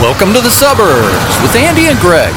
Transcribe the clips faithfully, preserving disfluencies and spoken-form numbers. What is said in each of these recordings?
Welcome to the suburbs with Andy and Greg.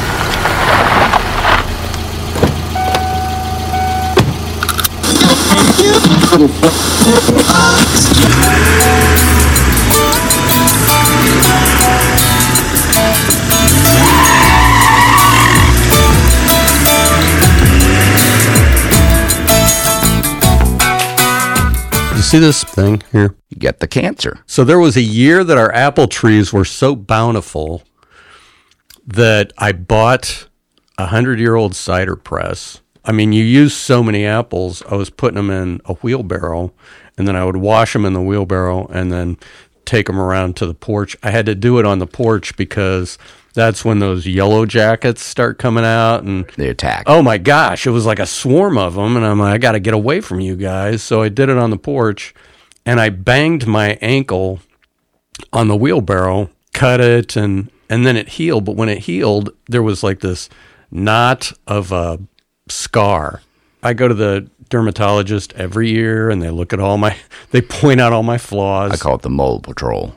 You see this thing here? You get the cancer. So there was a year that our apple trees were so bountiful that I bought a hundred-year-old cider press. I mean, you use so many apples, I was putting them in a wheelbarrow, and then I would wash them in the wheelbarrow and then take them around to the porch. I had to do it on the porch because that's when those yellow jackets start coming out. And They attack. oh my gosh, it was like a swarm of them. And I'm like, I got to get away from you guys. So I did it on the porch, and I banged my ankle on the wheelbarrow, cut it, and, and then it healed. But when it healed, there was like this knot of a scar. I go to the dermatologist every year, and they look at all my, they point out all my flaws. I call it the mole patrol.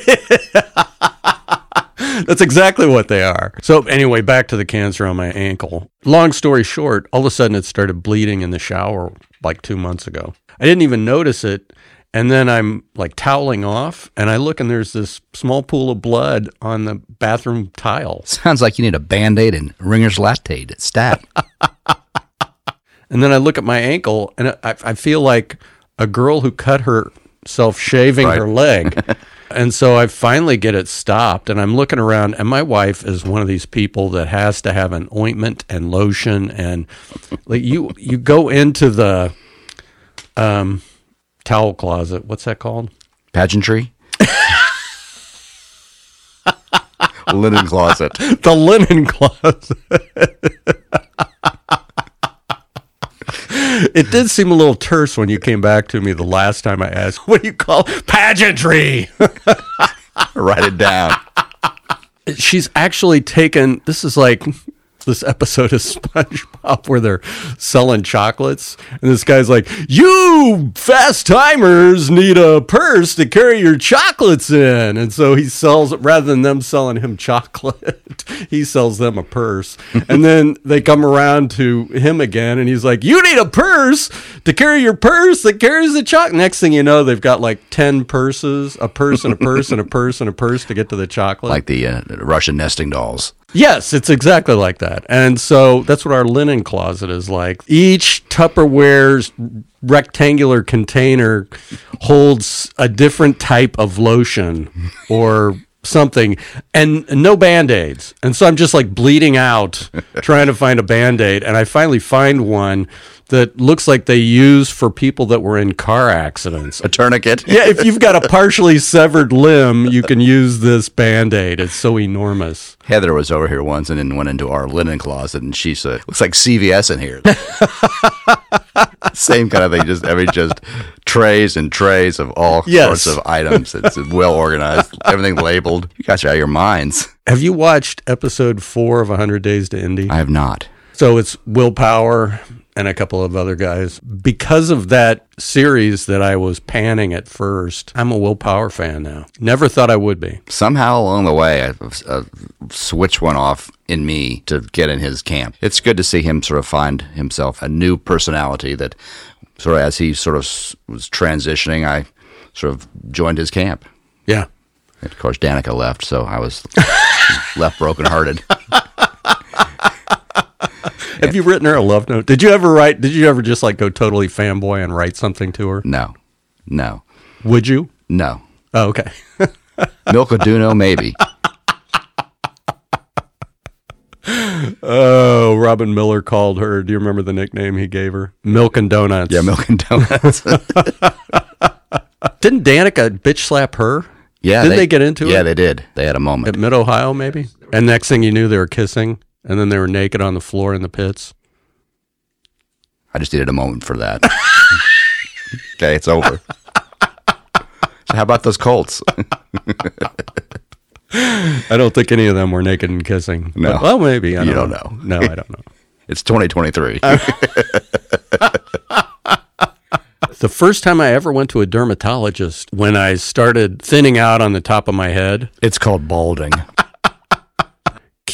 That's exactly what they are. So anyway, back to the cancer on my ankle. Long story short, all of a sudden it started bleeding in the shower like two months ago. I didn't even notice it. And then I'm like toweling off, and I look, and there's this small pool of blood on the bathroom tile. Sounds like you need a Band-Aid and Ringer's Lactate stat. And then I look at my ankle, and I, I feel like a girl who cut herself shaving Right. her leg. And so I finally get it stopped, and I'm looking around, and my wife is one of these people that has to have an ointment and lotion, and like you you go into the um, towel closet. What's that called? Pageantry? Linen closet. The linen closet. It did seem a little terse when you came back to me the last time I asked, what do you call it? Pageantry? Write it down. She's actually taken, this is like this episode of SpongeBob where they're selling chocolates, and this guy's like, you fast timers need a purse to carry your chocolates in. And so he sells, rather than them selling him chocolate, he sells them a purse. And then they come around to him again, and he's like, you need a purse to carry your purse that carries the chocolate. Next thing you know, they've got like ten purses, a purse and a purse and a purse and a purse to get to the chocolate. Like the uh, Russian nesting dolls. Yes, it's exactly like that. And so that's what our linen closet is like. Each Tupperware's rectangular container holds a different type of lotion or something, and no Band-Aids. And so I'm just like bleeding out trying to find a Band-Aid. And I finally find one that looks like they use for people that were in car accidents. A tourniquet. Yeah, if you've got a partially severed limb, you can use this Band-Aid. It's so enormous. Heather was over here once and then went into our linen closet, and she said, looks like C V S in here. Same kind of thing, just every just trays and trays of all Yes. sorts of items. It's well organized, everything labeled. You guys are out of your minds. Have you watched episode four of one hundred Days to Indy? I have not. So it's Will Power and a couple of other guys. Because of that series that I was panning at first, I'm a Will Power fan now. Never thought I would be. Somehow along the way, a, a switch went off in me to get in his camp. It's good to see him sort of find himself a new personality that sort of as he sort of was transitioning, I sort of joined his camp. Yeah. And of course, Danica left, so I was left brokenhearted. Have you written her a love note? Did you ever write, did you ever just like go totally fanboy and write something to her? No, no, Would you? no. Oh, okay. Milka Duno, maybe. Oh, Robin Miller called her. Do you remember the nickname he gave her? Milk and Donuts. Yeah, Milk and Donuts. Didn't Danica bitch slap her? Yeah, Didn't they, get into Yeah, it? they did. They had a moment. At Mid-Ohio, maybe? And next thing you knew, they were kissing, and then they were naked on the floor in the pits. I just needed a moment for that. Okay, it's over. So how about those Colts? I don't think any of them were naked and kissing. No. But, well, maybe. I You don't don't know. No, I don't know. It's twenty twenty-three. The first time I ever went to a dermatologist, when I started thinning out on the top of my head, It's called balding.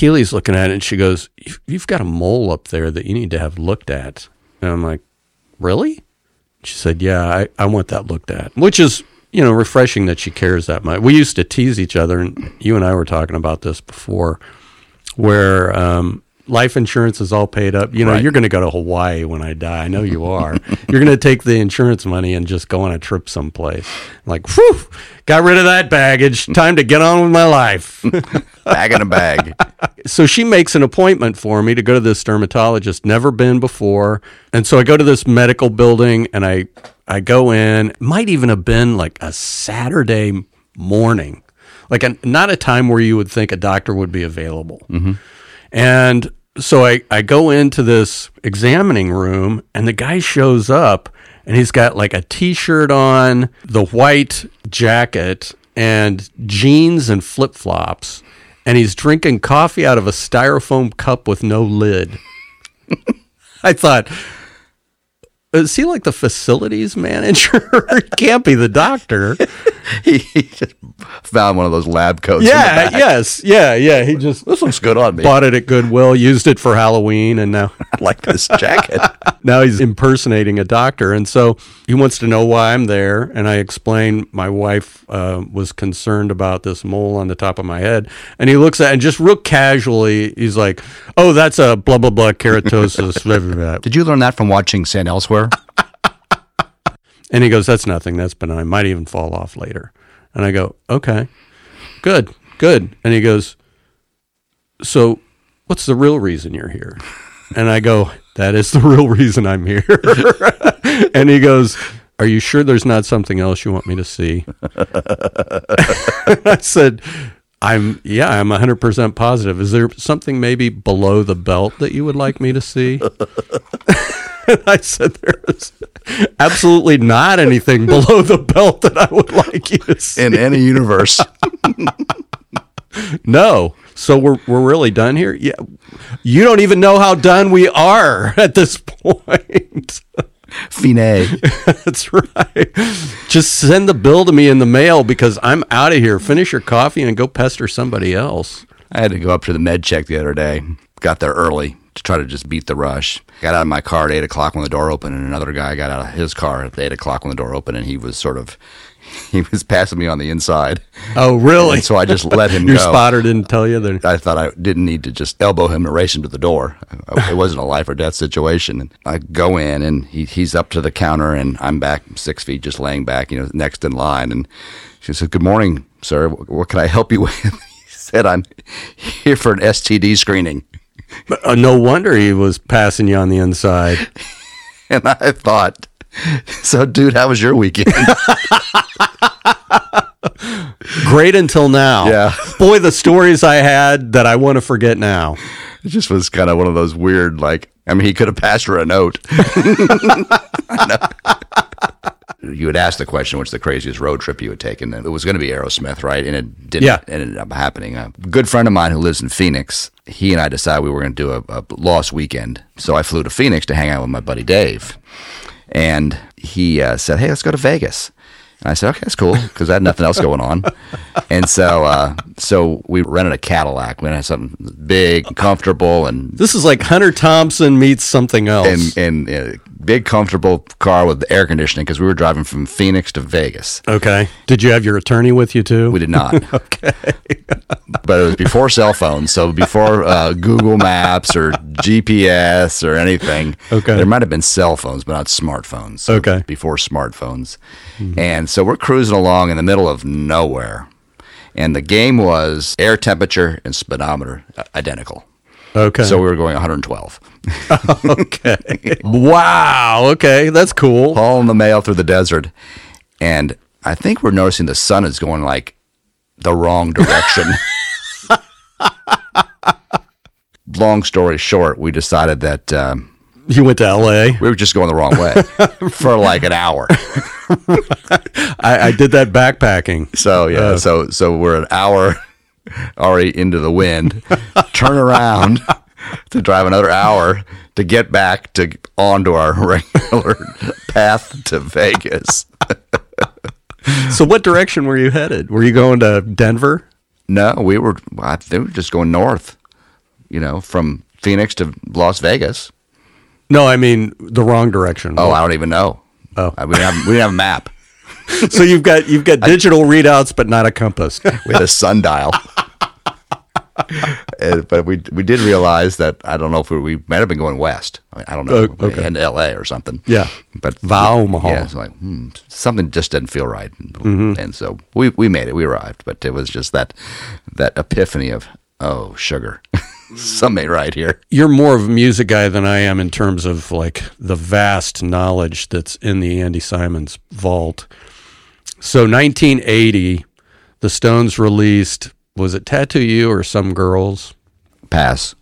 Keely's looking at it, and she goes, "You've, you've got a mole up there that you need to have looked at." And I'm like, "Really?" She said, "Yeah, I, I want that looked at," which is, you know, refreshing that she cares that much. We used to tease each other, and you and I were talking about this before, where um, life insurance is all paid up. You know, Right. you're going to go to Hawaii when I die. I know you are. You're going to take the insurance money and just go on a trip someplace. Like, whew, got rid of that baggage. Time to get on with my life. Bag in a bag. So she makes an appointment for me to go to this dermatologist, never been before. And so I go to this medical building, and I I go in. Might even have been like a Saturday morning, like a, not a time where you would think a doctor would be available. Mm-hmm. And so I, I go into this examining room, and the guy shows up, and he's got like a T-shirt on, the white jacket, and jeans and flip-flops. And he's drinking coffee out of a styrofoam cup with no lid. I thought, is he like the facilities manager? He can't be the doctor. he, he just found one of those lab coats. in the Yeah, back. yes, yeah, yeah. He just This looks good on me. bought it at Goodwill, used it for Halloween, and now I like this jacket. now he's impersonating a doctor. And so he wants to know why I'm there. And I explain my wife uh, was concerned about this mole on the top of my head. And he looks at it, and just real casually, he's like, "Oh, that's a blah, blah, blah, keratosis." blah, blah, blah. Did you learn that from watching St. Elsewhere? And he goes, "That's nothing. That's benign. Might even fall off later." And I go, "Okay, good, good." And he goes, "So what's the real reason you're here?" And I go, "That is the real reason I'm here." And he goes, "Are you sure there's not something else you want me to see?" I said, I'm, yeah, I'm one hundred percent positive. Is there something maybe below the belt that you would like me to see? And I said, there is absolutely not anything below the belt that I would like you to see. In any universe. No. So we're we're really done here? Yeah. You don't even know how done we are at this point. Fine. That's right. Just send the bill to me in the mail because I'm out of here. Finish your coffee and go pester somebody else. I had to go up to the med check the other day. Got there early to try to just beat the rush. Got out of my car at eight o'clock when the door opened, and another guy got out of his car at eight o'clock when the door opened, and he was sort of, he was passing me on the inside. Oh, really? And so I just let him Your go. spotter didn't tell you that? I thought I didn't need to just elbow him and race him to the door. It wasn't a life or death situation. And I go in, and he, he's up to the counter, and I'm back six feet, just laying back, you know, next in line. And she said, "Good morning, sir. What can I help you with?" He said, "I'm here for an S T D screening." Uh, no wonder he was passing you on the inside. And I thought, so, dude, how was your weekend? Great until now. Yeah. Boy, the stories I had that I want to forget now. It just was kind of one of those weird, like, I mean, he could have passed her a note. You had asked the question, what's the craziest road trip you had taken? And it was going to be Aerosmith, right? And it didn't Yeah. it ended up happening. A good friend of mine who lives in Phoenix, he and I decided we were going to do a, a lost weekend. So I flew to Phoenix to hang out with my buddy Dave. And he uh, said, "Hey, let's go to Vegas." And I said, "Okay, that's cool," because I had nothing else going on. And so uh, so we rented a Cadillac. We had something big, and comfortable, and This is like Hunter Thompson meets something else. and, and uh, big, comfortable car with air conditioning because we were driving from Phoenix to Vegas. Okay. Did you have your attorney with you too? We did not. Okay. But it was before cell phones, so before uh, Google Maps or G P S or anything. Okay. There might have been cell phones, but not smartphones. So Okay. Before smartphones. Mm-hmm. And so we're cruising along in the middle of nowhere. And the game was air temperature and speedometer uh, identical. Okay. So we were going one hundred twelve. okay. Wow. Okay. That's cool. Hauling the mail through the desert. And I think we're noticing the sun is going like the wrong direction. Long story short, we decided that um, You went to L A. we were just going the wrong way for like an hour. I, I did that backpacking. So yeah, Uh, so so we're an hour already into the wind. Turn around to drive another hour to get back to onto our regular path to Vegas. So what direction were you headed? Were you going to Denver? No, we were. I think we were just going north, you know, from Phoenix to Las Vegas. No, I mean the wrong direction. Oh, I don't even know. Oh. Uh, we didn't have we didn't have a map. So you've got you've got digital readouts, but not a compass. We had a sundial. And, but we we did realize that I don't know if we, we might have been going west. I, mean, I don't know, Oh, okay. in L A or something. Yeah. but Valmaha. Yeah, it's like hmm, something just didn't feel right, Mm-hmm. and so we we made it. We arrived, but it was just that that epiphany of oh sugar, something ain't right here. You're more of a music guy than I am in terms of like the vast knowledge that's in the Andy Simons vault. So nineteen eighty, the Stones released, was it Tattoo You or Some Girls? Pass.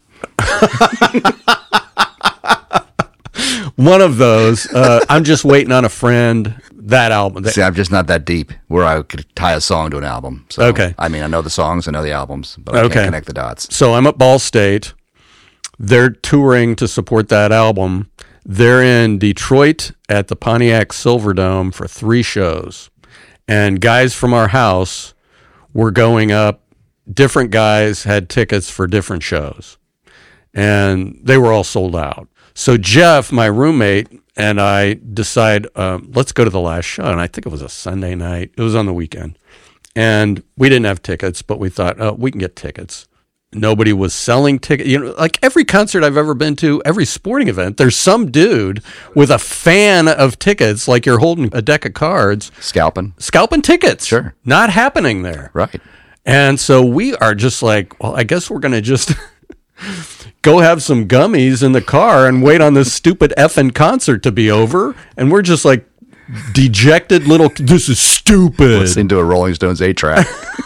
One of those. Uh, I'm Just Waiting on a Friend. That album. That, See, I'm just not that deep where I could tie a song to an album. So, Okay. I mean, I know the songs, I know the albums, but I Okay. can't connect the dots. So I'm at Ball State. They're touring to support that album. They're in Detroit at the Pontiac Silverdome for three shows. And guys from our house were going up. Different guys had tickets for different shows. And they were all sold out. So Jeff, my roommate, and I decide, um, let's go to the last show. And I think it was a Sunday night. It was on the weekend. And we didn't have tickets, but we thought, oh, we can get tickets. Nobody was selling tickets. You know, like every concert I've ever been to, every sporting event, there's some dude with a fan of tickets, like you're holding a deck of cards, Scalping. scalping tickets. Sure. Not happening there. Right. And so we are just like, well, I guess we're going to just go have some gummies in the car and wait on this stupid effing concert to be over. And we're just like dejected little, this is stupid. Listening to a Rolling Stones eight track.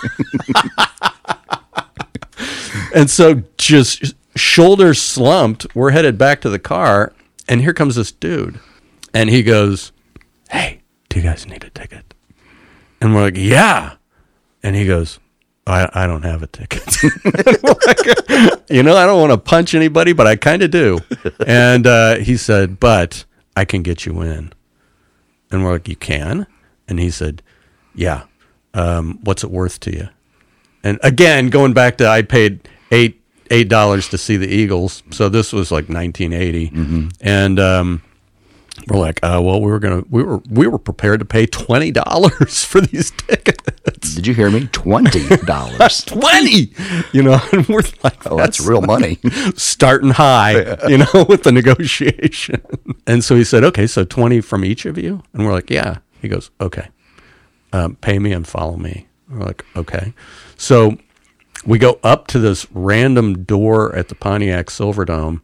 And so just shoulders slumped, we're headed back to the car. And here comes this dude. And he goes, hey, do you guys need a ticket? And we're like, yeah. And he goes, I, I don't have a ticket. Like, you know, I don't want to punch anybody, but I kind of do. And uh, he said, but I can get you in. And we're like, you can? And he said, yeah. Um, what's it worth to you? And again, going back to I paid eight eight dollars to see the Eagles, so this was like nineteen eighty, mm-hmm. and um, we're like, uh, well, we were gonna we were we were prepared to pay twenty dollars for these tickets. Did you hear me? Twenty dollars. Twenty, you know, and we're like, Oh, that's real money. starting high, you know, with the negotiation. And so he said, okay, so twenty from each of you, and we're like, yeah. He goes, okay, um, pay me and follow me. We're like, okay. So we go up to this random door at the Pontiac Silverdome,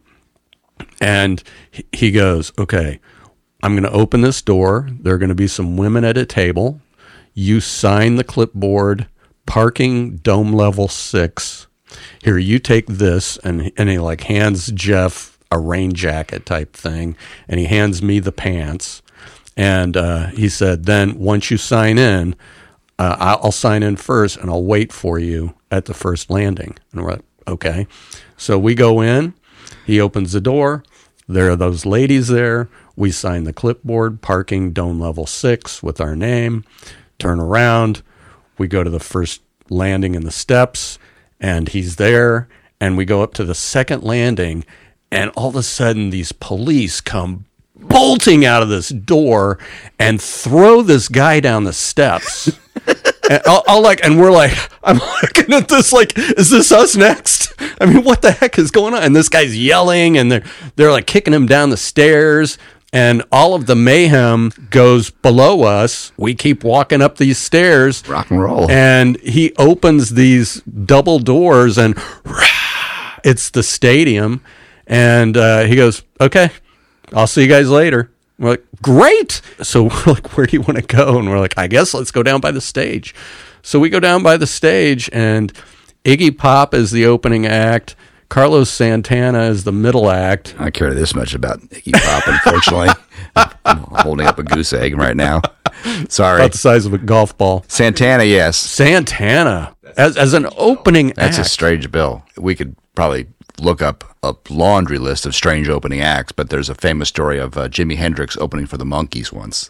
and he goes, okay, I'm going to open this door. There are going to be some women at a table. You sign the clipboard, parking dome level six. Here, you take this, and, and he like hands Jeff a rain jacket type thing, and he hands me the pants. And uh, he said, then once you sign in, Uh, I'll sign in first, and I'll wait for you at the first landing. And we're like, okay. So we go in. He opens the door. There are those ladies there. We sign the clipboard, parking dome level six with our name. Turn around. We go to the first landing in the steps, and he's there. And we go up to the second landing, and all of a sudden these police come bolting out of this door and throw this guy down the steps. And I'll, I'll like, and we're like, I'm looking at this like, is this us next? I mean, what the heck is going on? And this guy's yelling, and they're they're like kicking him down the stairs, and all of the mayhem goes below us. We keep walking up these stairs, Rock and roll. and he opens these double doors, and rah, it's the stadium, and uh, he goes, okay, I'll see you guys later. We're like, great. So we're like, where do you want to go? And we're like, I guess let's go down by the stage. So we go down by the stage, and Iggy Pop is the opening act. Carlos Santana is the middle act. I care this much about Iggy Pop, unfortunately. I'm holding up a goose egg right now. Sorry. About the size of a golf ball. Santana, yes. Santana as as an opening That's act. a strange bill. We could probably look up a laundry list of strange opening acts, but there's a famous story of uh, Jimi Hendrix opening for the Monkees once.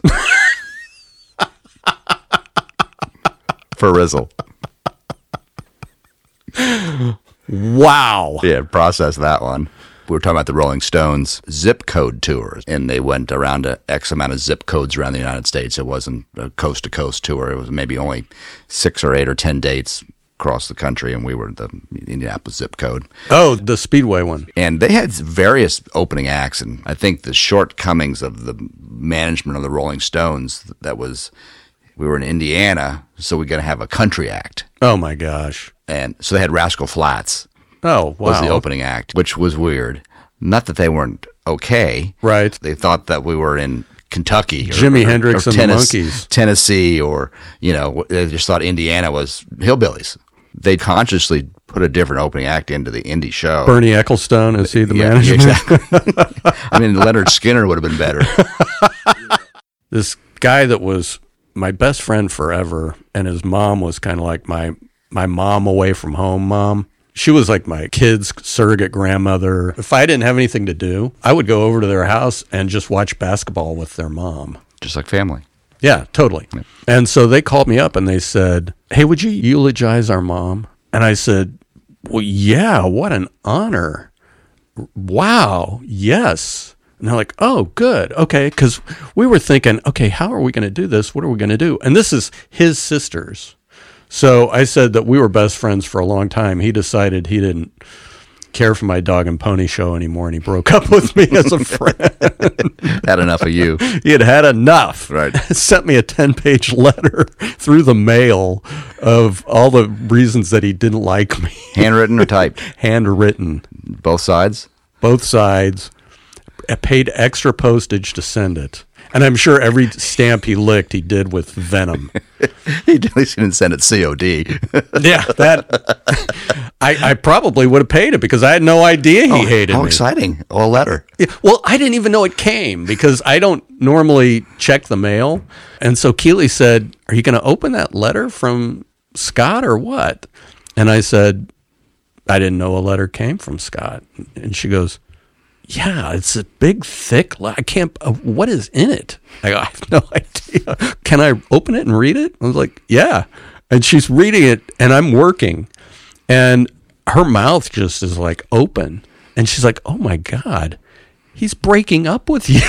For Rizzle. Wow. Yeah, process that one. We were talking about the Rolling Stones zip code tours, and they went around to X amount of zip codes around the United States. It wasn't a coast-to-coast tour. It was maybe only six or eight or ten dates across the country, and we were the Indianapolis zip code. Oh, the Speedway one. And they had various opening acts, and I think the shortcomings of the management of the Rolling Stones, that was, we were in Indiana, so we're going to have a country act. Oh, my gosh. And so they had Rascal Flatts. Oh, wow. Was the opening act, which was weird. Not that they weren't okay. Right. They thought that we were in Kentucky. Or, Jimi or, Hendrix or and Tennessee, the Monkees. Tennessee, or, you know, they just thought Indiana was hillbillies. They consciously put a different opening act into the indie show. Bernie Ecclestone, is he the yeah, manager? Exactly. I mean, Leonard Skinner would have been better. This guy that was my best friend forever, and his mom was kind of like my my mom away from home mom. She was like my kid's surrogate grandmother. If I didn't have anything to do, I would go over to their house and just watch basketball with their mom. Just like family. Yeah, totally. Yeah. And so they called me up and they said, hey, would you eulogize our mom? And I said, well, yeah, what an honor. Wow, yes. And they're like, oh, good. Okay, because we were thinking, okay, how are we going to do this? What are we going to do? And this is his sisters. So I said that we were best friends for a long time. He decided he didn't care for my dog and pony show anymore, and he broke up with me as a friend. Had enough of you. He had had enough. Right. Sent me a ten-page letter through the mail of all the reasons that he didn't like me. Handwritten or typed? Handwritten. Both sides? Both sides. I paid extra postage to send it. And I'm sure every stamp he licked, he did with venom. He at least didn't send it C O D. Yeah, that I, I probably would have paid it because I had no idea he oh, hated how me. How exciting. A letter. Yeah, well, I didn't even know it came because I don't normally check the mail. And so Keely said, are you going to open that letter from Scott or what? And I said, I didn't know a letter came from Scott. And she goes, yeah, it's a big, thick, I can't, uh, what is in it? I go, I have no idea. Can I open it and read it? I was like, yeah. And she's reading it and I'm working and her mouth just is like open. And she's like, oh my God, he's breaking up with you.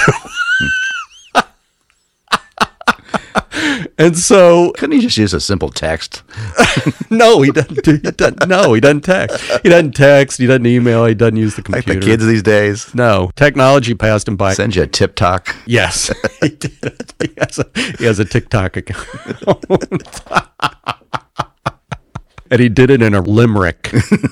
And so, couldn't he just use a simple text? No, he doesn't. He doesn't. No, he doesn't text. He doesn't text. He doesn't email. He doesn't use the computer. Like the kids these days. No, technology passed him by. Send you a TikTok. Yes, he did. He has a, he has a TikTok account, and he did it in a limerick.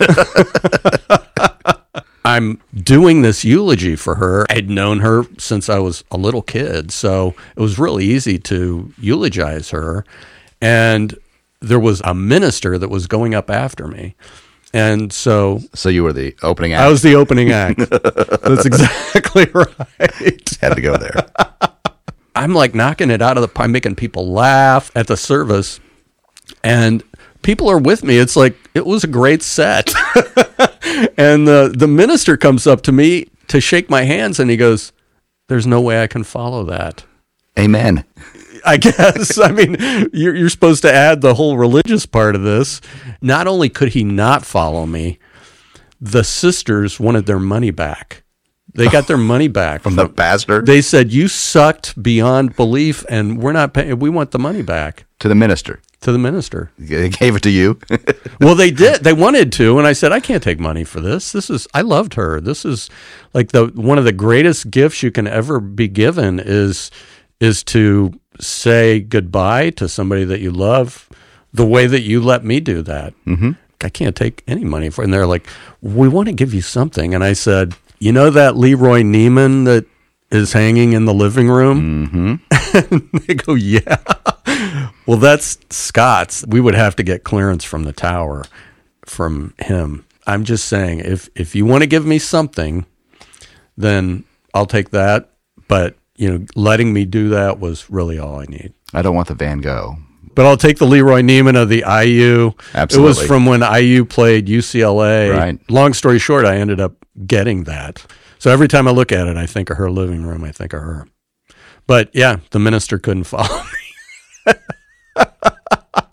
I'm doing this eulogy for her. I'd known her since I was a little kid, so it was really easy to eulogize her. And there was a minister that was going up after me. And so... So you were the opening act? I was the opening act. That's exactly right. Had to go there. I'm like knocking it out of the park, making people laugh at the service. And people are with me. It's like, it was a great set. And the, the minister comes up to me to shake my hands, and he goes, there's no way I can follow that. Amen. I guess. I mean, you're, you're supposed to add the whole religious part of this. Not only could he not follow me, the sisters wanted their money back. They got their money back. From the pastor? They said, you sucked beyond belief, and we're not paying. We want the money back. To the minister? To the minister. They gave it to you? Well, they did. They wanted to, and I said, I can't take money for this. This is, I loved her. This is like the one of the greatest gifts you can ever be given is is to say goodbye to somebody that you love the way that you let me do that. Mm-hmm. I can't take any money for it. And they're like, we want to give you something. And I said, you know that Leroy Neiman that is hanging in the living room? Mm-hmm. And they go, yeah. Well, that's Scott's. We would have to get clearance from the tower from him. I'm just saying, if if you want to give me something, then I'll take that. But, you know, letting me do that was really all I need. I don't want the Van Gogh. But I'll take the Leroy Neiman of the I U. Absolutely. It was from when I U played U C L A. Right. Long story short, I ended up getting that. So every time I look at it, I think of her living room. I think of her. But, yeah, the minister couldn't follow me.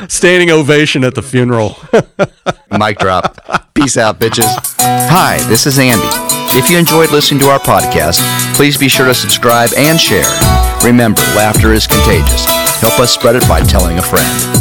standing ovation at the funeral. Mic drop. Peace out, bitches. Hi, this is Andy. If you enjoyed listening to our podcast, please be sure to subscribe and share. Remember, laughter is contagious. Help us spread it by telling a friend.